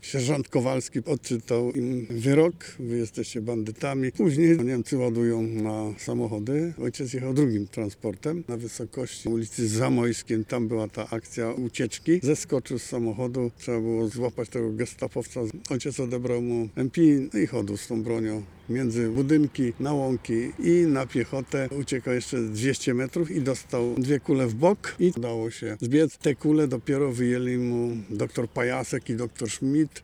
Sierżant Kowalski odczytał im wyrok, wy jesteście bandytami. Później Niemcy ładują na samochody. Ojciec jechał drugim transportem na wysokości ulicy Zamojskiej. Tam była ta akcja ucieczki. Zeskoczył z samochodu, trzeba było złapać tego gestapowca. Ojciec odebrał mu MP i chodził z tą bronią między budynki, na łąki i na piechotę. Uciekał jeszcze 200 metrów i dostał 2 kule w bok i udało się zbiec. Te kule dopiero wyjęli mu doktor Pajasek i doktor Schmidt.